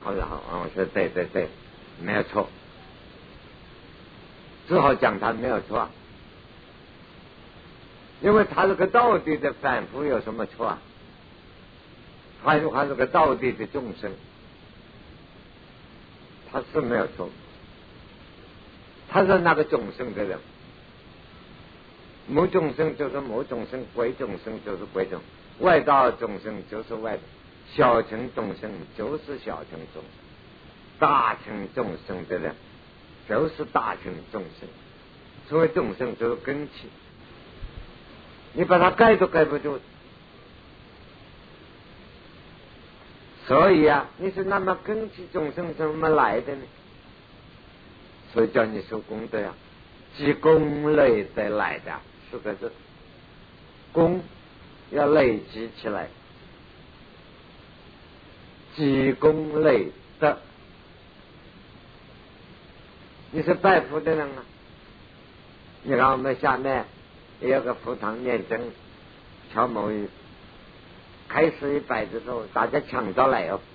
我说对，没有错，只好讲他没有错，因为他这个道地的反复有什么错啊？他这个道地的众生，他是没有错，他是那个众生的人，母众生就是母众生，鬼众生就是鬼众生，外道众生就是外道，小乘众生就是小乘众生，大乘众生的人就是大乘众生。所谓众生就是根器，你把它盖都盖不住。所以啊，你是那么根器众生怎么来的呢？所以叫你受功德呀，积功累德来的4个字，功要累积起来，积功累德。你是拜佛的人啊，你看我们下面有个佛堂念经敲木鱼，开始100的时候，大家抢着来哦，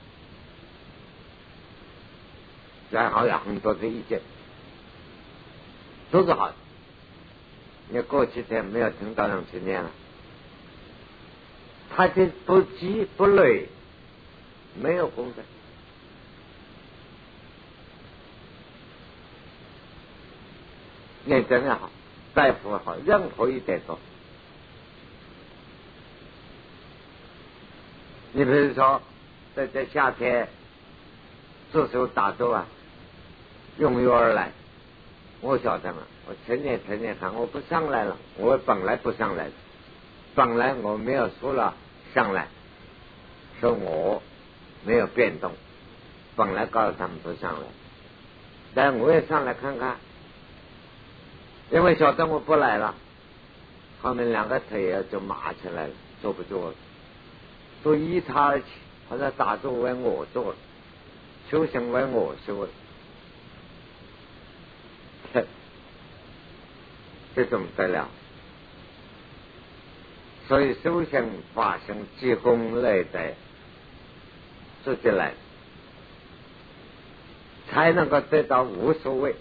然后有很多的意见，都是好的。你过几天没有听到人去念了，他就不积不累，没有功德。念经也好，拜佛也好，任何一点都。你比如说，在这夏天这时候打坐啊，踊跃而来，我晓得了。我前年看我不上来了，我本来不上来的，本来我没有说了上来，说我没有变动，本来告诉他们不上来，但我也上来看看，因为晓得我不来了，后面2个腿也就麻起来了，坐不住了，都依他而起，好像打坐为我做了，修行为我修了，这怎么得了？所以修行发生积功累德，自己来，才能够得到无所谓。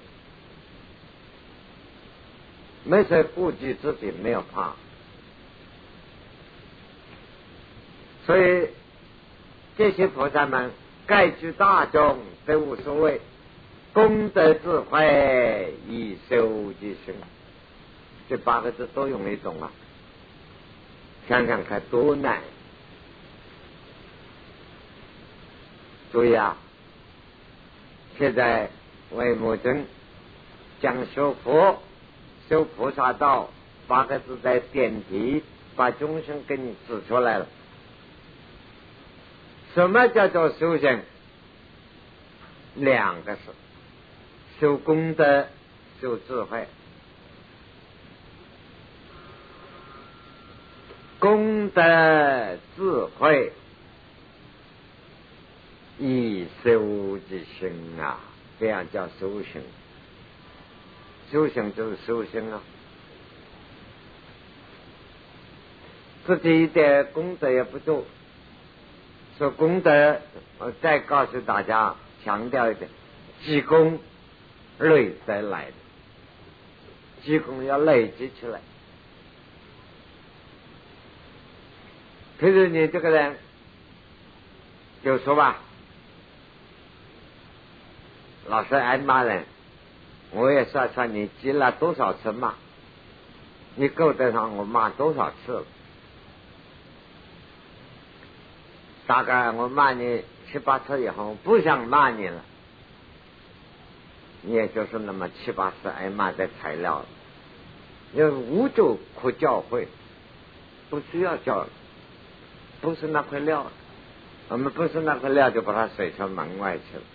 没谁顾及自己，没有怕。所以这些菩萨们盖具大众都无所谓，功德智慧以修即生，这8个字都容易懂啊！想想看多难。注意啊，现在为母尊讲修佛修菩萨道8个字在点题，把众生给你指出来了。什么叫做修行？2个字，修功德，修智慧。功德智慧以修即行啊，这样叫修行。修行就是修行啊，自己一点功德也不做。说功德，我再告诉大家，强调一点，积功累德来的，积功要累积起来。可是你这个人，就说吧，老是挨骂人，我也算算你积了多少次骂，你够得上我骂多少次了？大概我骂你7、8次以后，我不想骂你了，你也就是那么7、8次挨骂的材料了。因为无就可教诲，不需要教，不是那块料，我们不是那块料就把它甩出门外去了。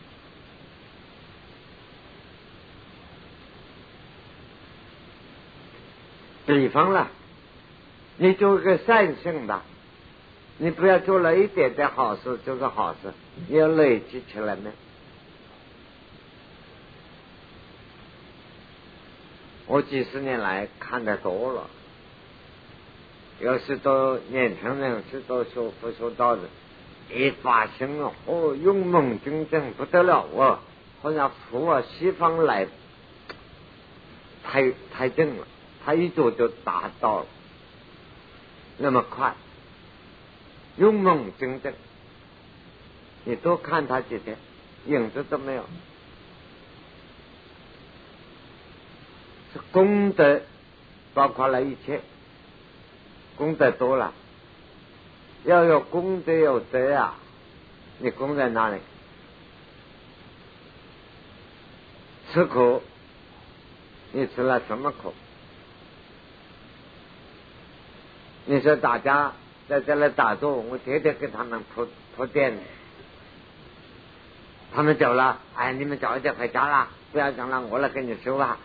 比方了，你做一个善性的，你不要做了一点点好事就是好事，你要累积起来呢。我几十年来看得多了，有许多年轻人，许多修佛修道的， 一发生了，勇猛精神不得了，我好像扶西方来太正了，他一做就达到了，那么快，勇猛精神，你多看他几天，影子都没有。是功德包括了一切，功德多了，要有功德有德啊！你功在哪里？吃苦，你吃了什么苦？你说大家在这里打坐，我天天给他们铺垫，他们走了，哎，你们早一点回家啦，不要讲了，我来给你收啊。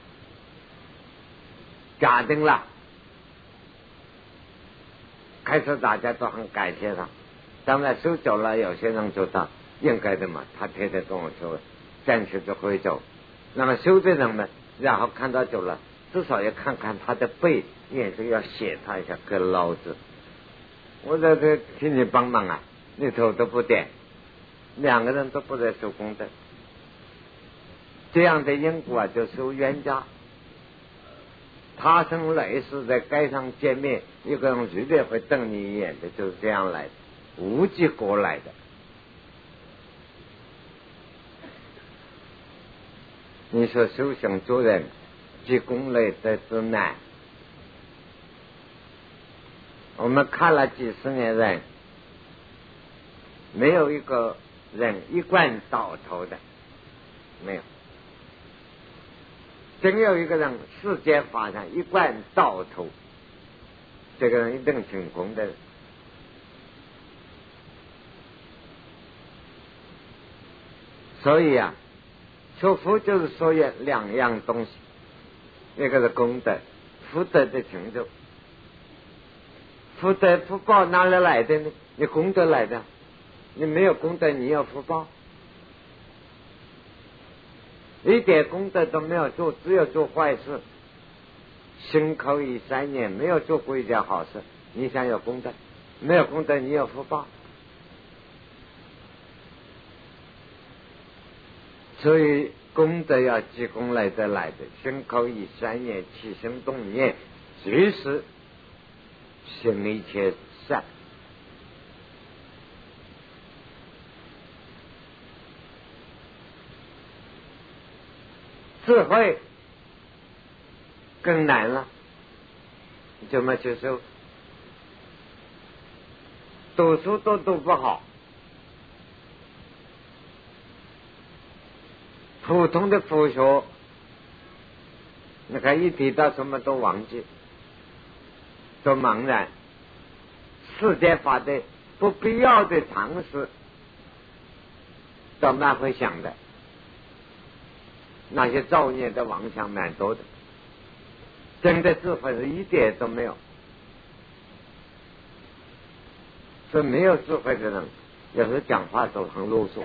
假定了，开始大家都很感谢他，当然收走了，有些人觉得应该的嘛，他天天跟我说，暂时就会走。那么收的人们，然后看到走了，至少要看看他的背，也是要写他一下个老字。我在这请你帮忙啊，你头都不点，两个人都不在收功德，这样的因果啊，就收冤家。他生来世在街上见面，一个人随便会瞪你一眼的，就是这样来的，无结果来的。你说修行做人积功累德之难，我们看了几十年人，没有一个人一贯到头的，没有。真有一个人世间法上一贯到头，这个人一定成功的。所以啊，说福就是说有两样东西，一个是功德，福德的成就。福德福报哪里来的呢？你功德来的，你没有功德，你有福报。一点功德都没有做，只有做坏事，心口意3年没有做过一件好事，你想有功德？没有功德，你有福报。所以功德要积功累德来的，心口意3年起心动念，随时行一切善。智慧更难了，怎么去修？读书都读不好，普通的佛学，你看一提到什么都忘记，都茫然。世间法的不必要的常识，都蛮会想的。那些造孽的妄想蛮多的，真的智慧是一点都没有。所以没有智慧的人，有时候讲话都很啰嗦。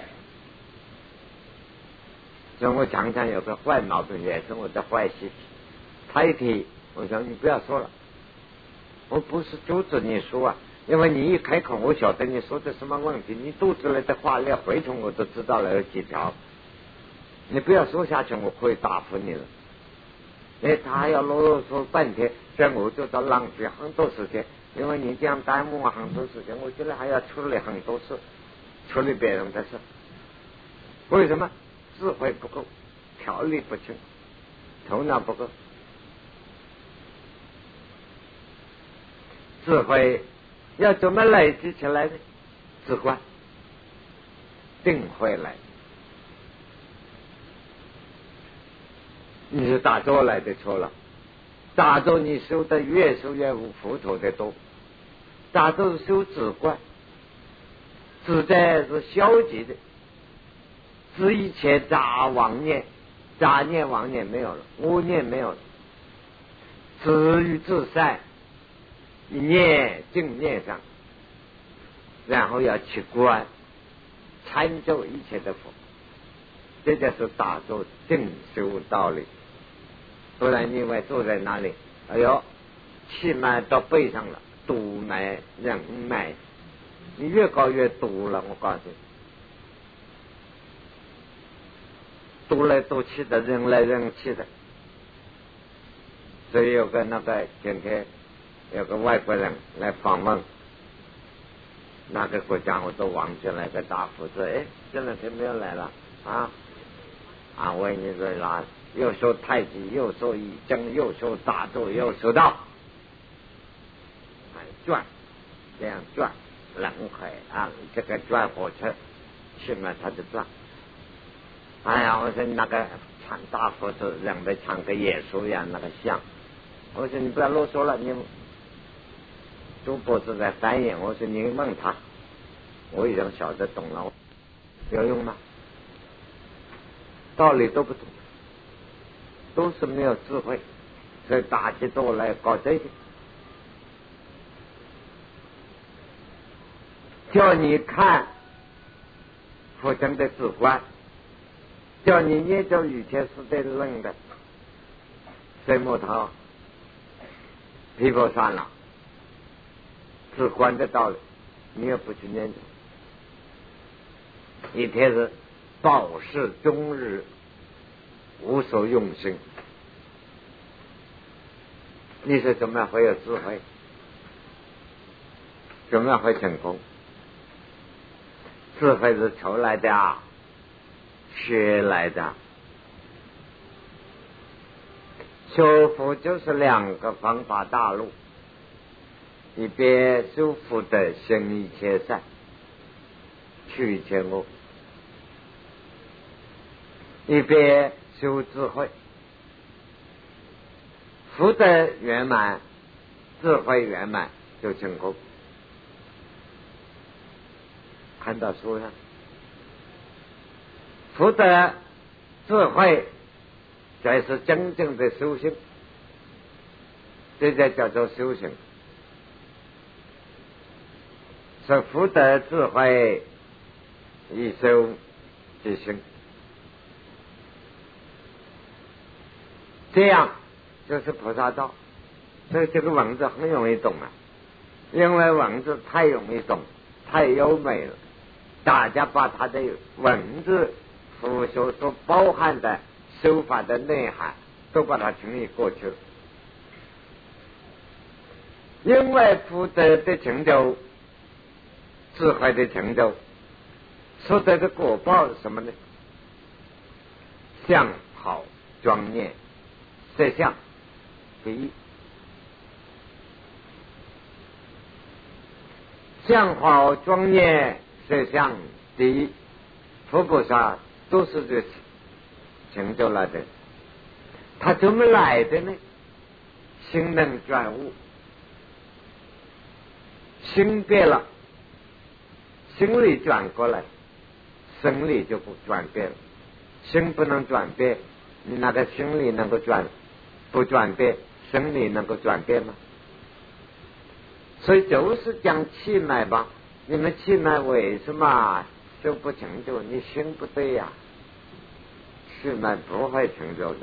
所以我常常有个坏毛病，也是我的坏习气。他一提，我说你不要说了，我不是阻止你说啊，因为你一开口，我晓得你说的什么问题，你肚子里的话连蛔虫我都知道了有几条。你不要说下去，我可以答复你了。他还要啰啰嗦半天，这我就到浪费很多时间，因为你这样耽误我很多时间，我觉得还要处理很多事，处理别人的事。为什么？智慧不够，条理不清，头脑不够。智慧要怎么累积起来呢？智观定会来。你是打坐来的错了，打坐你修的越修越糊涂的多。打坐修止观，止在是消极的，止一切杂妄念，杂念妄念没有了，污念没有了，止于至善，一念正念上，然后要去观，参究一切的佛，这就是打坐正修道理。不然因为坐在那里，哎呦，气脉到背上了，督脉、任脉你越搞越堵了。我告诉你，堵来堵去的，人来人去的。所以有个今天有个外国人来访问，那个国家我都忘记了，个大夫说：“哎，这两天没有来了啊！”安慰你说啦，又受太极，又受易经，又受大咒，又受道，转，这样转，轮回啊，这个转火车，去嘛它就转。哎呀，我说那个唱大佛是人的唱个耶稣一样那个像。我说你不要啰嗦了，你朱博士在翻译。我说你问他，我已经晓得懂了，有用吗？道理都不懂，都是没有智慧，所以大家都来搞这些，叫你看佛经的智观，叫你念着以前是对论的水木头皮肤算了智观的道理，你也不去念着，一天是报事终日无所用心，你说怎么样会有智慧？怎么样会成功？智慧是求来的啊，学来的。修福就是两个方法大路，一边修福德，行一切善，去一切恶；一边修智慧，福德圆满，智慧圆满就成功。看到书上，福德智慧才是真正的修行，这才叫做修行。是福德智慧一修即行，这样就是菩萨道。所以这个文字很容易懂啊，因为文字太容易懂，太优美了，大家把它的文字佛学所包含的修法的内涵都把它整理过去了。因为福德的成就，智慧的成就，所得的果报是什么呢？相好庄严，色相第一。相好庄严，色相第一，佛菩萨都是这成就来的。他怎么来的呢？心能转悟，心变了，心理转过来，生理就不转变了。心不能转变，你那个心理能够不转变，生理能够转变吗？所以就是讲气脉吧，你们气脉为什么就不成就？你心不对呀，气脉不会成就的。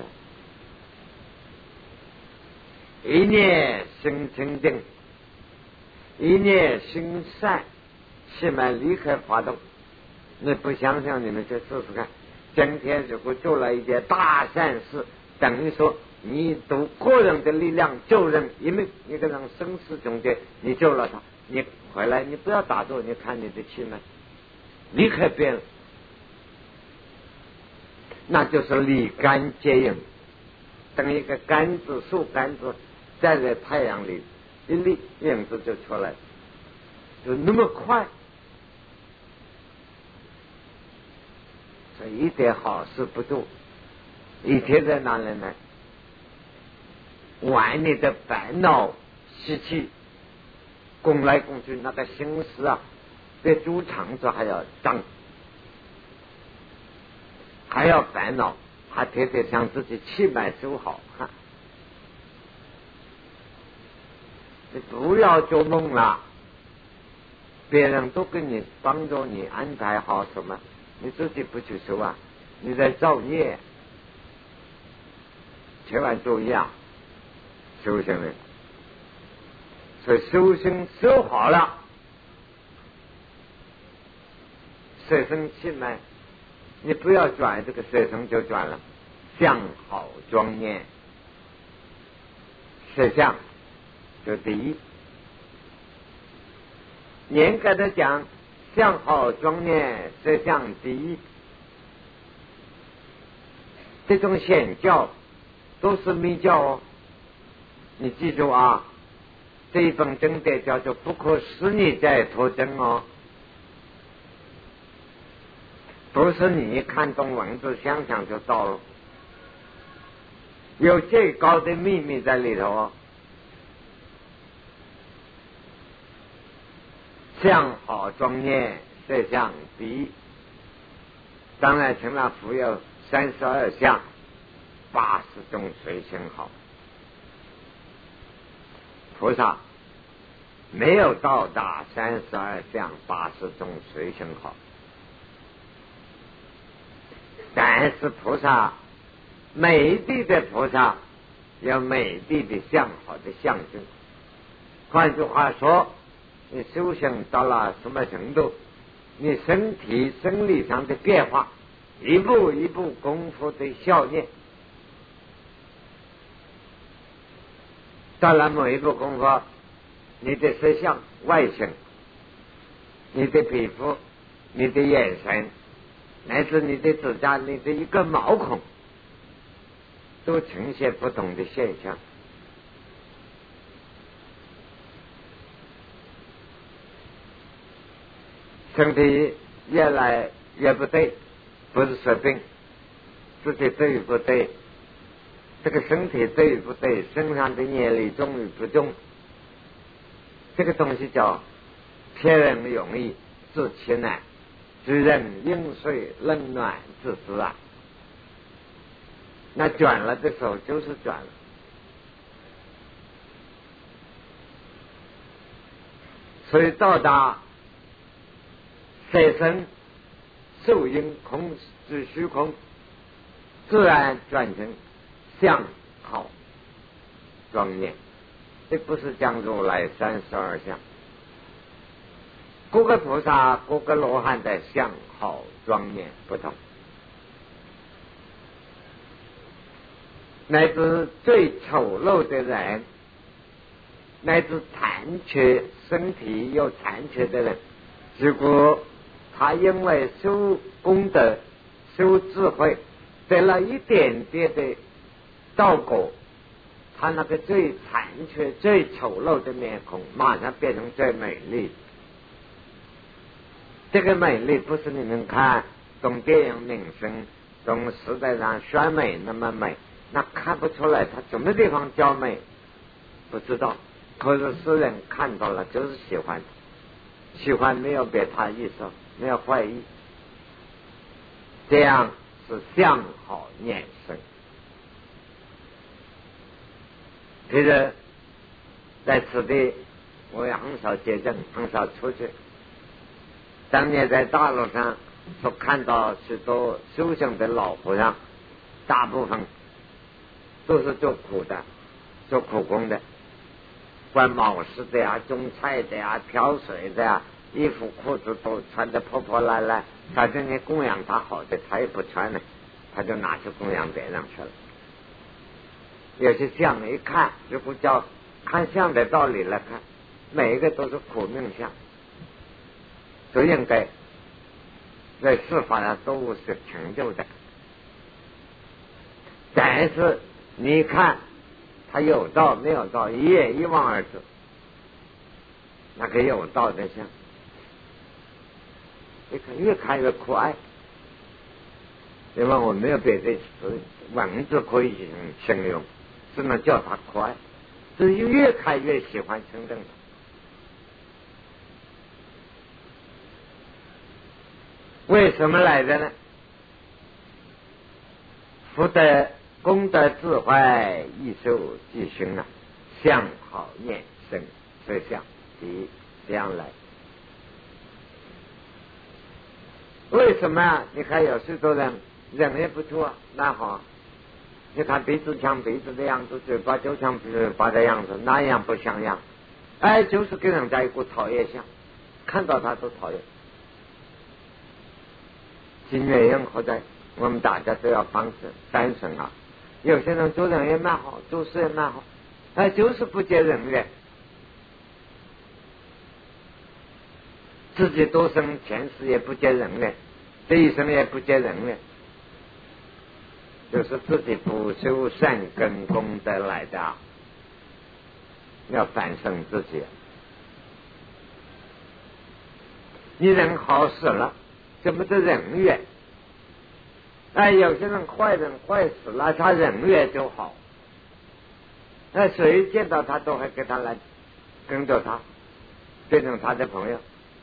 一念心清净，一念心善，气脉立刻发动。你不相信，你们去试试看。今天如果做了一件大善事，等于说你读个人的力量救人一命，一个人生死中间你救了他，你回来你不要打坐，你看你的气脉立刻变了，那就是立竿见影。等一个杆子树杆子站在太阳里一立，影子就出来了，就那么快。所以一点好事不做，一天在哪里呢？玩你的烦恼习气，拱来拱去，那个心思啊，比猪肠子还要脏，还要烦恼，还天天想自己气脉修好。你不要做梦了，别人都给你帮助你安排好什么，你自己不去修啊，你在造业。千万注意啊，修行人，所以修行修好了， 色身进来，你不要转，这个色身就转了。相好庄严，色相就第一。严格的讲，相好庄严，色相第一。这种显教都是密教哦，你记住啊，这一本经典叫做不可思议在托真哦，不是你看懂文字想想就到了，有最高的秘密在里头哦。相好庄严，色相第一，当然成了复有32相，80种随行好。菩萨没有到达32相80种随行好，但是菩萨美地的菩萨有美地的相好的象征。换句话说，你修行到了什么程度，你身体生理上的变化，一步一步功夫的效验，到了某一步功夫，你的色相外形，你的皮肤，你的眼神，乃至你的指甲，你的一个毛孔，都呈现不同的现象。身体越来越不对，不是说病，自己对与不对，这个身体对与不对，身上的业力重与不重，这个东西叫天人容易自其难，知人应水冷暖自知啊。那转了的时候就是转了，所以到达色身受因空之虚空，自然转成相好庄严。这不是讲如来32相，各个菩萨各个罗汉的相好庄严不同，乃至最丑陋的人，乃至残缺身体有残缺的人，如果他因为修功德修智慧得了一点点的道果，他那个最残缺最丑陋的面孔马上变成最美丽。这个美丽不是你们看懂电影明星懂时代上选美那么美，那看不出来他什么地方叫美不知道，可是世人看到了就是喜欢，喜欢没有别他意思，没有坏意，这样是相好念生。其实在此地我也很少接诊，很少出去，当年在大陆上所看到许多修行的老和尚，大部分都是做苦的，做苦工的，管茅石的呀，种菜的呀，挑水的呀，衣服裤子都穿得破破烂烂，反正你供养他好的他也不穿了，他就拿去供养别人去了。有些相一看，如果叫看相的道理来看，每一个都是苦命相，都应该在世法上都是成就的。但是你看他有道没有道，一眼一望而知，那个有道的相，你看越看越可爱。因为我没有别的文字可以形容，只能叫他可爱，所以越看越喜欢称赞他。为什么来的呢？福德功德智慧益寿继续啊，相好念生色相第一，这样来。为什么啊？你看有许多人人也不错，那好，你看鼻子像鼻子的样子，嘴巴就像嘴巴的样子，那样不像样，哎，就是给人家一股讨厌相，看到他都讨厌。 金月英或者我们大家都要放三生啊。有些人做人也蛮好，做事也蛮好，他就是不结人缘，自己多生前世也不结人缘，这一生也不结人缘，就是自己不修善根功德来的啊，要反省自己。你人好死了，怎么得人缘？有些人坏人坏死了，他人缘就好，谁见到他都会跟他来跟着他，变成他的朋友。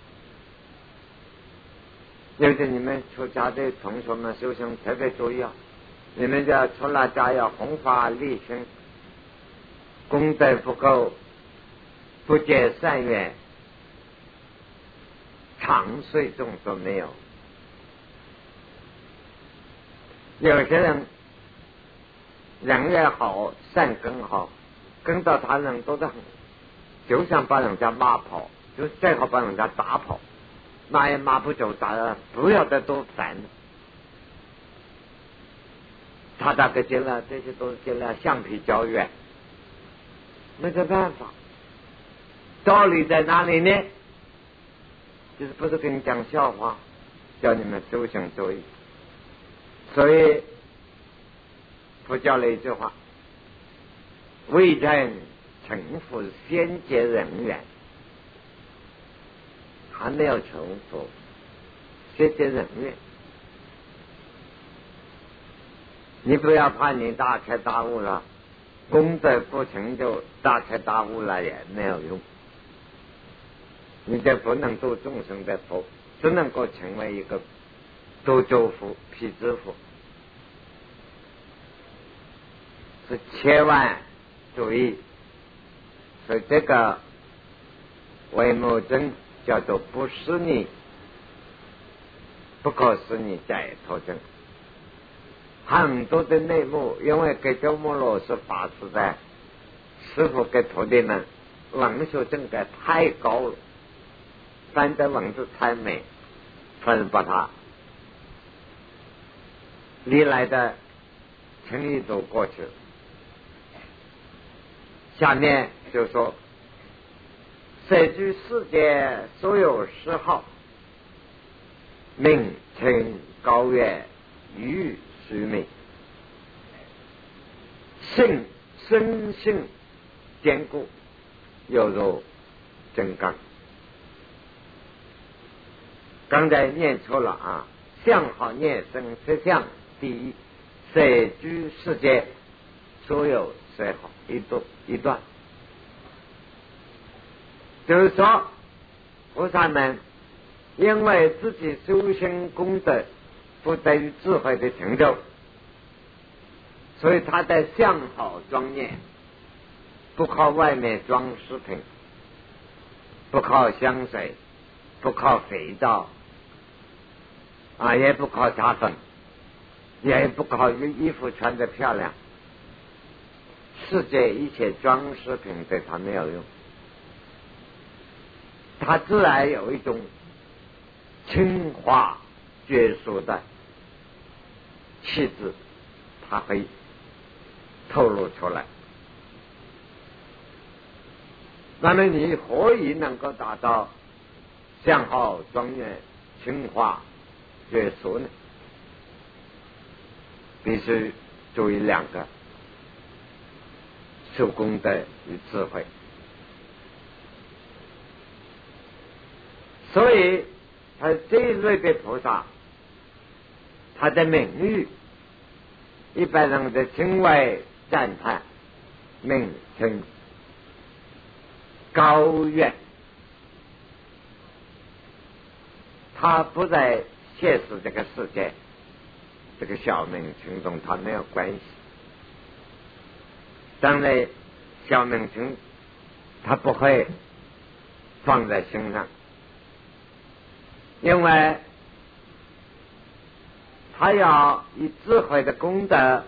尤其你们出家的同学们修行特别注意啊，你们要出了家要弘法利生，功德不够，不结善缘，长岁众都没有。有些人人也好，善根好，跟到他人多得很，就想把人家骂跑，就最好把人家打跑，骂也骂不走，打了不要得多烦。他大概结了，这些都是结了橡皮胶缘，没得办法。道理在哪里呢？就是不是跟你讲笑话，叫你们修行注意。所以佛教了一句话，为人成佛先结人缘，还没有成佛先结人缘。你不要怕你大开大悟了，功德不成就，大开大悟了也没有用。你这不能度众生的佛，只能够成为一个度诸佛、辟支佛，是千万注意。所以这个为目证叫做不是你，不可思议解脱证。很多的内幕，因为给鸠摩罗什法师的师父给徒弟们文学境界太高了，翻的文字太美，所以把它历来的成语都过去。下面就说，设居世界所有嗜好，名称高远，语虚美，生性坚固，犹如真刚。刚才念错了啊，相好念生色相第一，设居世界所有设好一段，就是说菩萨们因为自己修行功德不得于智慧的成就，所以他的相好庄严，不靠外面装饰品，不靠香水，不靠肥皂也不靠茶粉，也不靠衣服穿得漂亮，世界一切装饰品对他没有用，他自然有一种清华绝俗的气质，他会透露出来。那么你何以能够达到相好庄严清华绝俗呢？必须注意两个，修功德与智慧。所以他这一类的菩萨，他的名誉一般人的称谓赞叹，名称高远，他不在现实这个世界这个小名称中，他没有关系。当然小名称他不会放在心上，因为他要以智慧的功德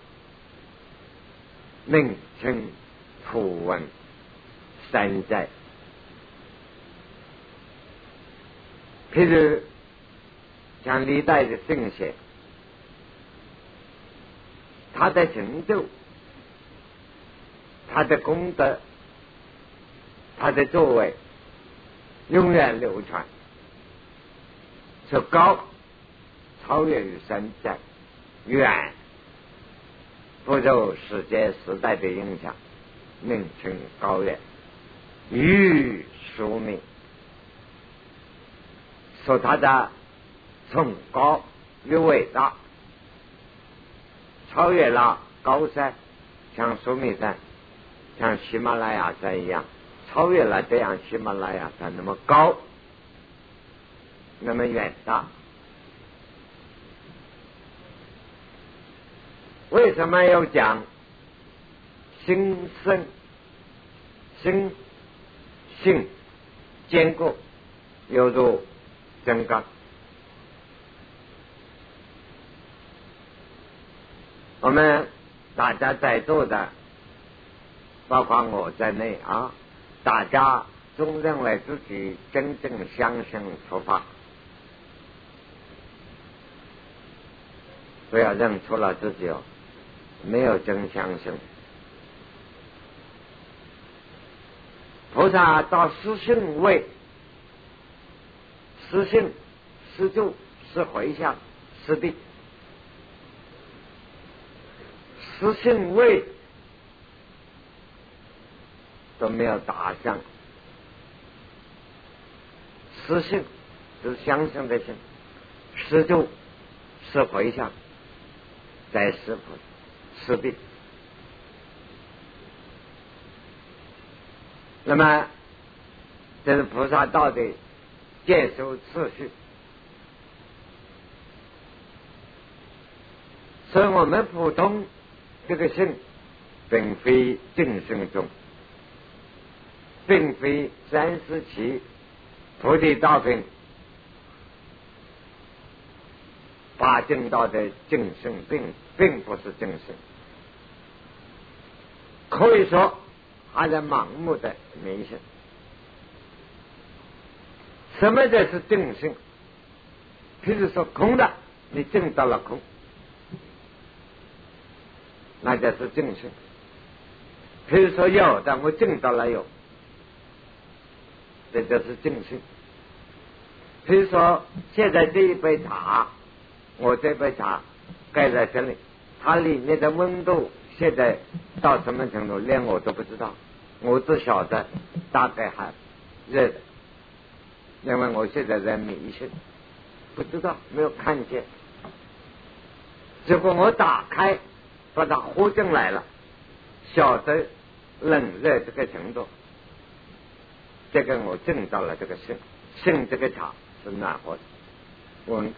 名称普闻三在。譬如像历代的圣贤，他的成就，他的功德，他的作为永远流传，是高超越于山在，远不受世界时代的影响，名称高远，与庶民，说他的崇高与伟大，超越了高山，像苏密山，像喜马拉雅山一样，超越了这样喜马拉雅山那么高，那么远大。为什么要讲心生心性坚固，犹如真刚？我们大家在座的，包括我在内啊，大家都认为自己真正相信佛法，不要认错了自己哦，没有真相信。菩萨到实性位，实性、实住、实回向、实地，实性位都没有打上。实性是相信的性，实住是回向，在实佛实地。那么这是菩萨道的见守次序。所以我们普通这个性并非正性中，并非37菩提道品八正道的正性，并不是正性，可以说还在盲目的迷信。什么才是正性？譬如说空的，你证到了空，那就是正性。譬如说有的，我证到了有，这就是正性。譬如说现在这一杯茶，我这杯茶盖在这里，它里面的温度现在到什么程度，连我都不知道，我只晓得大概还热的，因为我现在在迷信，不知道，没有看见。结果我打开把它喝进来了，晓得冷热这个程度，这个我证到了这个性这个茶是暖和的温。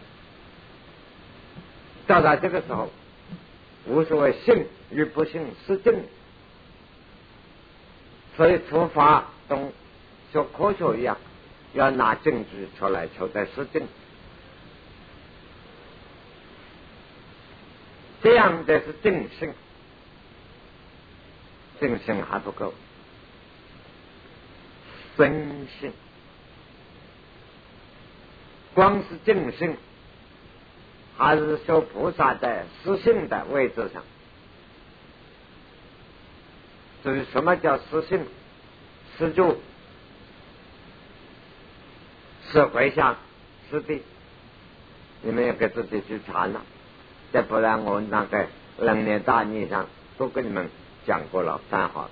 到达这个时候，无所谓信与不信，是正。所以佛法中像科学一样，要拿证据出来求在实证，这样的是正性。正性还不够，深性，光是正性还是说菩萨在实性的位置上。至于什么叫实性、实住、实回向、实地，你们要给自己去查了，再不然我那个楞严大义上都跟你们讲过了，翻好了。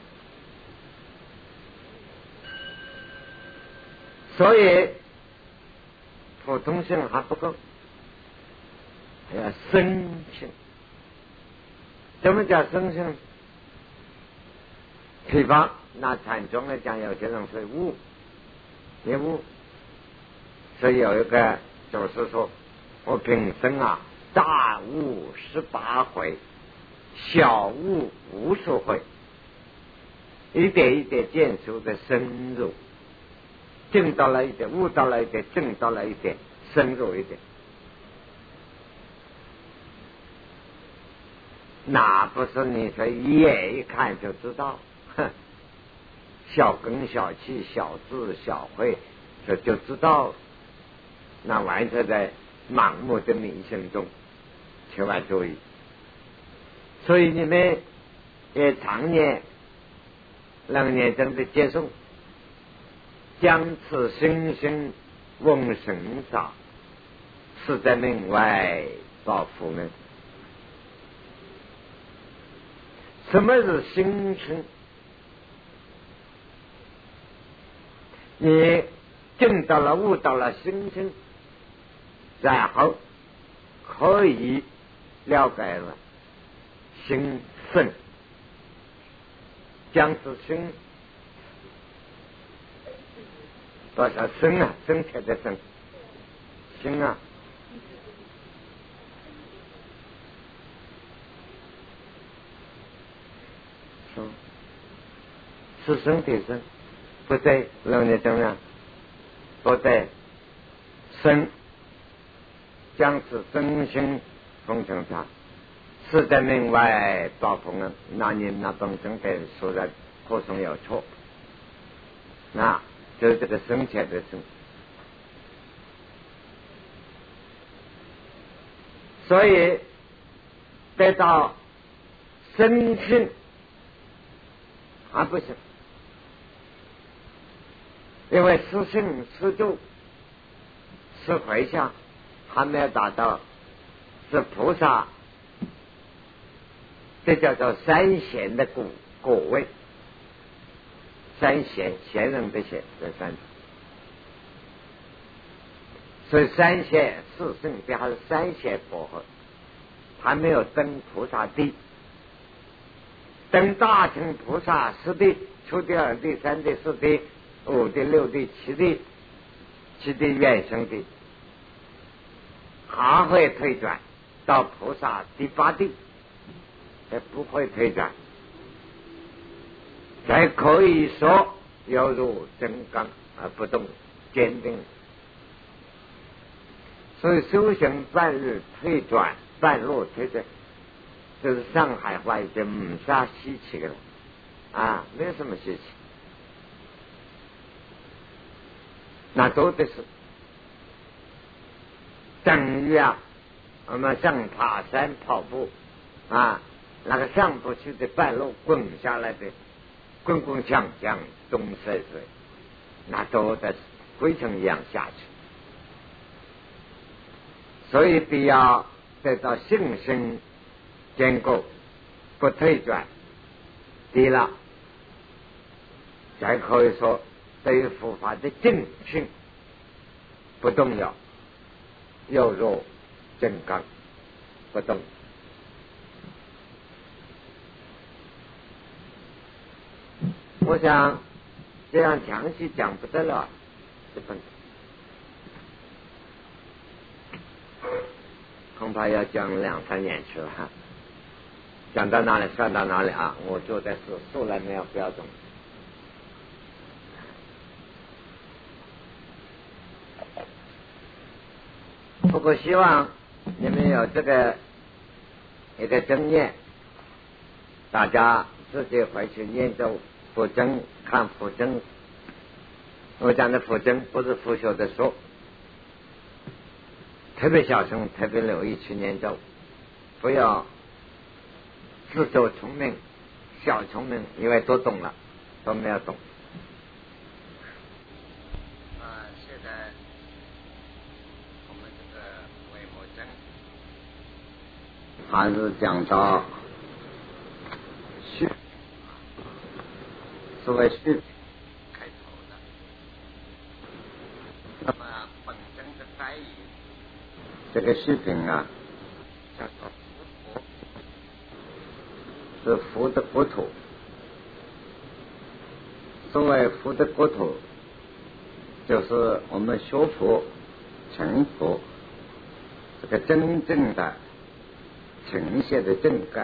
所以普通性还不够，还要深性。什么叫深性？比方拿禅宗来讲，有些人是悟，也悟。所以有一个就是说，我平生啊，大悟18回，小悟无数回，一点一点见出的深入，证到了一点，悟到了一点，证到了一点，深入一点。那不是你说一眼一看就知道，小根小气小智小慧，这就知道，那完全在盲目的迷信中，千万注意。所以你们也常年能念中的接受，将此心性问神法，是在门外报复门。什么是心性？你见到了悟到了心性，然后可以了解了心圣，将是心多少生啊，生起的生心啊，是生的生，不对，让你怎么样？不对，生将是真心奉承他，是在门外报奉人，那你那本身的说的可能有错，那就是这个生起的生。所以得到生性还不行，因为是性是度是回向还没有达到，是菩萨，这叫做三贤的果位。三贤，贤人的贤，这三，所以三贤四圣这还是三贤佛合，还没有登菩萨地。登大乘菩萨十地，初地、二地、三地、四地、五地、六地、七地，七地原生地，还会退转到菩萨第八地，也不会退转，才可以说犹如真刚而不动，坚定。所以修行半日退转，半路退转，就是上海话已经没啥稀奇的了啊，没有什么稀奇，那多的是。等于啊，我们上爬山跑步啊，那个上不去的半路滚下来的，滚滚锵锵东塞水，那都得灰尘一样下去。所以必要得到信心坚固，不退转，低了，才可以说对于佛法的正性不动摇，犹如真刚不动。我想这样详细讲不得了，这本恐怕要讲2-3年去了哈。讲到哪里算到哪里啊！我就在数来没有标准。不过希望你们有这个一个经验，大家自己回去研究佛经，看佛经。我讲的佛经不是佛学的书，特别小声，特别留意去研究，不要自作聪明，小聪明，因为都懂了，都没有懂。现在我们这个维摩经还是讲到序，所谓序开头的。那么本经的概义，这个序品啊，叫做是佛的国土。所谓佛的国土，就是我们学佛成佛这个真正的呈现的正概。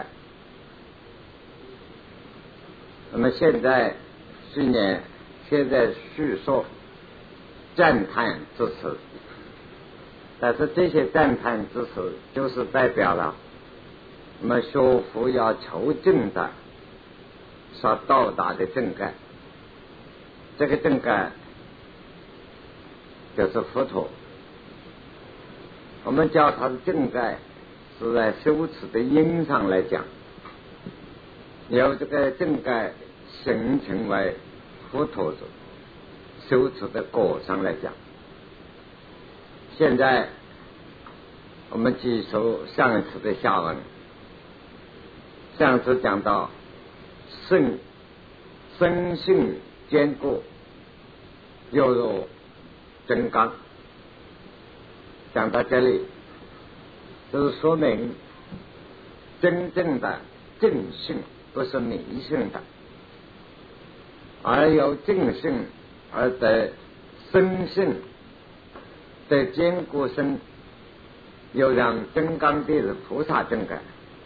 那么现在虽然现在叙说赞叹之词，但是这些赞叹之词就是代表了我们学佛要求证的所到达的正概。这个正概就是佛陀。 我们教他的正盖是在修持的因上来讲，由这个正盖形成为佛陀的修持的果上来讲。现在我们继续上一次的下文，上次讲到生性坚固，又如真刚，讲到这里就是说明真正的正性不是迷信的，而由正性而得生性的坚固身，又让真刚地的菩萨正感。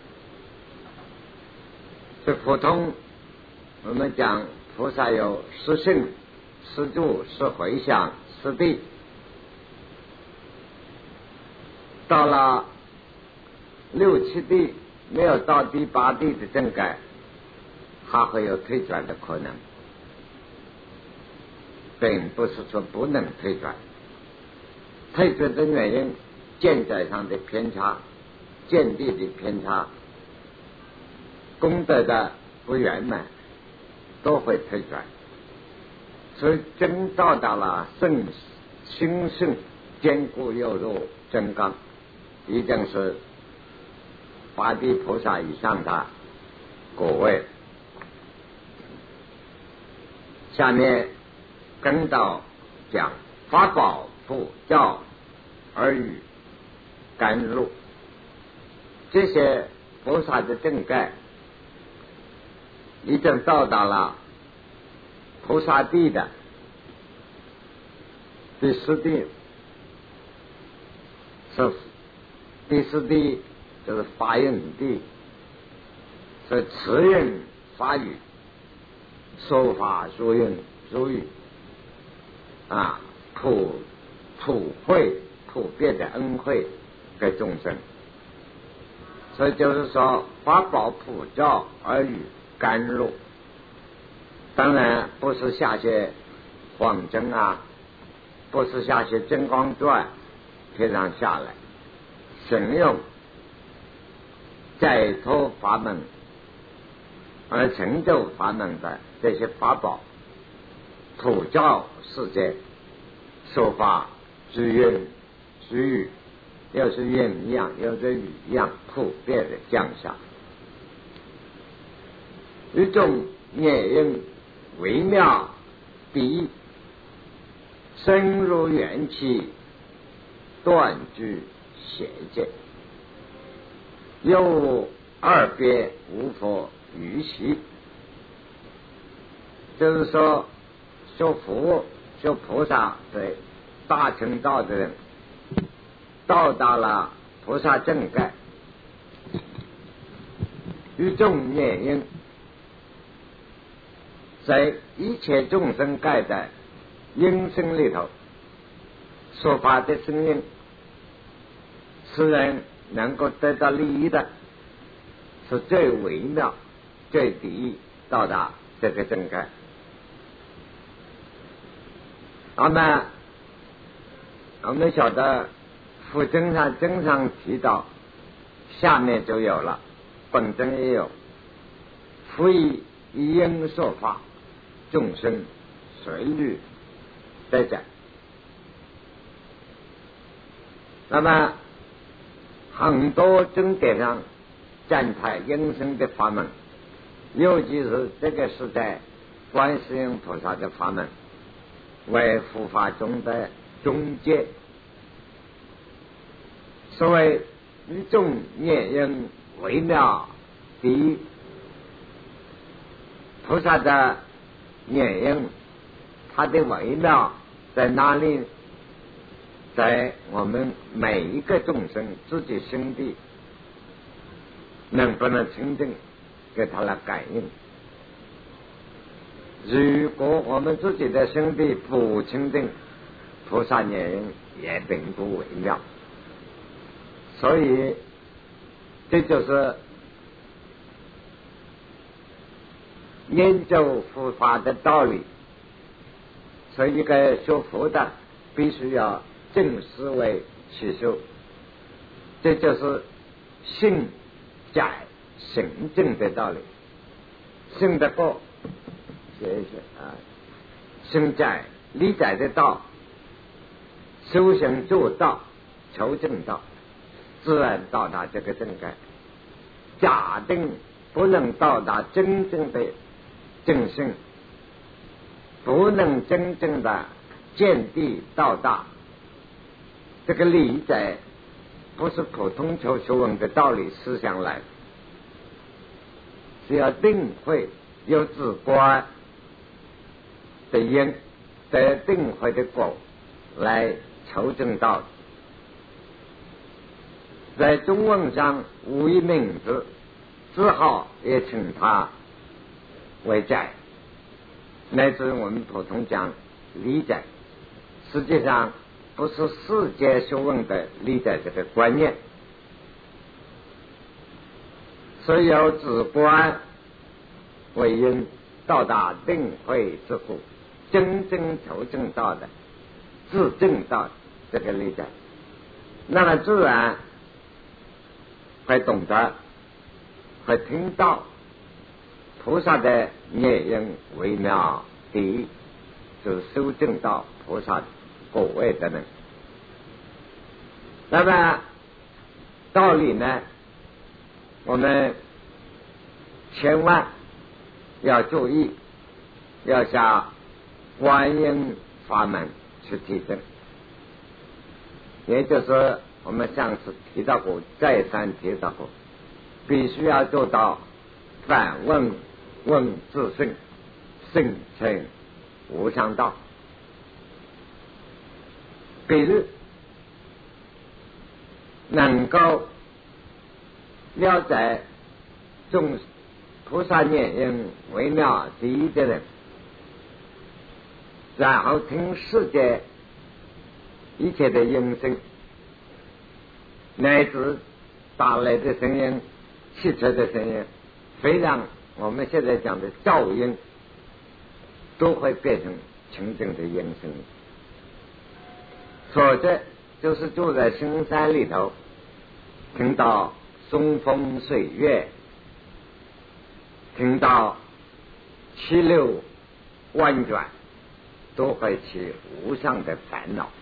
所以普通我们讲菩萨有十性、十住、十回向、十地，到了六七地没有到第八地的正改，还会有退转的可能，并不是说不能退转。退转的原因，见在上的偏差、见地的偏差、功德的不圆满，都会退转。所以真到达了心性坚固又如真刚，一定是八地菩萨以上的果位。下面跟到讲法宝普照耳语甘露，这些菩萨的正盖已经到达了菩萨地的第四地，是第四地就是发音地，是词韵法语，说法说韵说语普惠普遍的恩惠给众生。所以就是说法宝普照耳语甘露，当然不是下些黄针不是下些真光钻天上下来，神用解脱法门而成就法门的这些法宝，普照世界，说法之韵之语，又是韵一样，又是语一样，普遍的降下。一种念音微妙笔，深入元气，断句邪见，又二别无所余习。就是说修佛修菩萨对大乘道的人，到达了菩萨正盖，一种念音在一切众生盖在音声里头说法的声音，使人能够得到利益的，是最微妙最第一到达这个正盖。那么我们晓得佛经上经常提到，下面就有了，本经也有，佛以因说法，众生随律得讲。那么很多经典上赞叹因声的法门，尤其是这个时代观世音菩萨的法门，为佛法中的中介。所谓一种念音微妙，第一，菩萨的念音它的微妙在哪里？在我们每一个众生自己心地能不能清净，给他来感应。如果我们自己的心地不清净，菩萨念音也并不微妙。所以这就是研究佛法的道理。所以一个学佛的必须要正思维起修， 这就是信解行证的道理。信得过，写一写啊，信解理解的道，修行做道，求正道，自然到达这个正解。假定不能到达真正的正性，不能真正的见地到达，这个理解不是普通求学问的道理思想来的，是要定慧有自观的因得定慧的果来求证道。在中文上无一名字，只好也称它为解，乃至我们普通讲理解，实际上不是世界学问的理解这个观念。所以有自观为因，到达定慧之故，真正求证道的自证道这个理解，那么自然会懂得，会听到菩萨的孽因微妙地，就是修正到菩萨果位的人。那么道理呢，我们千万要注意，要向观音法门去提升，也就是我们上次提到过，再三提到过，必须要做到反问问自性，性成无上道。比如能够了解众菩萨念因微妙第一的人，然后听世界一切的音声，乃至打雷的声音、汽车的声音，非常我们现在讲的噪音，都会变成清净的音声。否则就是住在深山里头，听到松风水月，听到气流婉转，都会起无上的烦恼。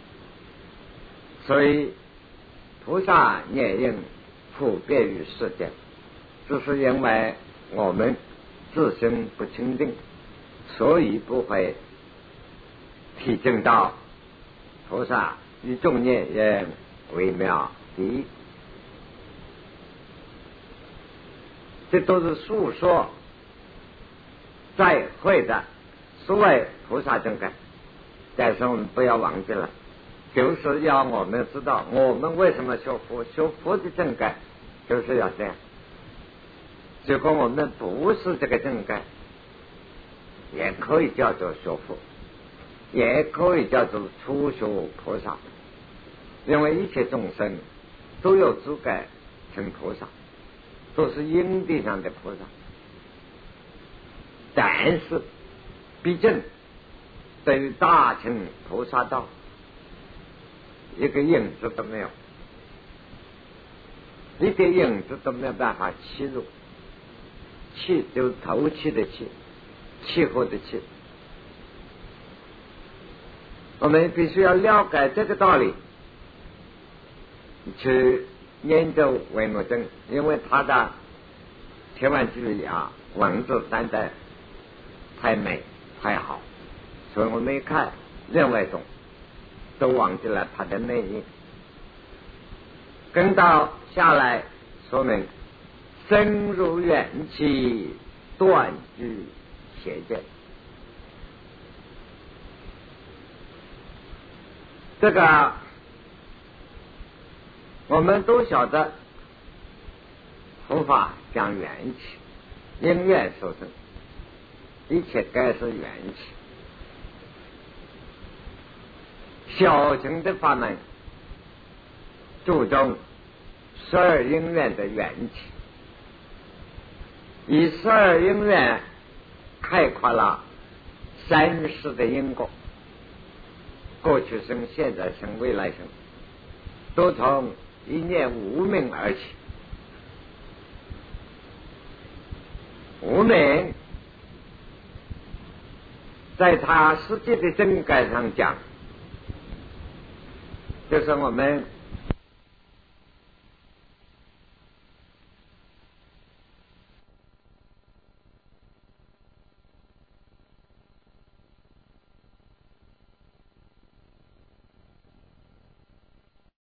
所以菩萨念因普遍于世间，只是因为我们自身不清净，所以不会体证到菩萨与众念因微妙第一。这都是诉说在会的所谓菩萨正感。但是我们不要忘记了，就是要我们知道我们为什么学佛，学佛的正感就是要这样。如果我们不是这个正感，也可以叫做学佛，也可以叫做初学菩萨，因为一切众生都有资格成菩萨，都是因地上的菩萨，但是毕竟对于大乘菩萨道一个影子都没有，一个影子都没有办法切入。气就是头气的气，气候的气。我们必须要了解这个道理，去研究维摩诘，因为他的天文之理啊，文字三代太美太好，所以我们一看认为懂，都忘记了他的内因。跟到下来说明深入元气，断居邪见。这个我们都晓得，佛法讲元气，因缘受生，一切该是元气。小乘的法门注重12因缘的元气，以12因缘概括了三世的因果，过去生、现在生、未来生，都从一念无明而起。无明在他世界的真概上讲，就是我们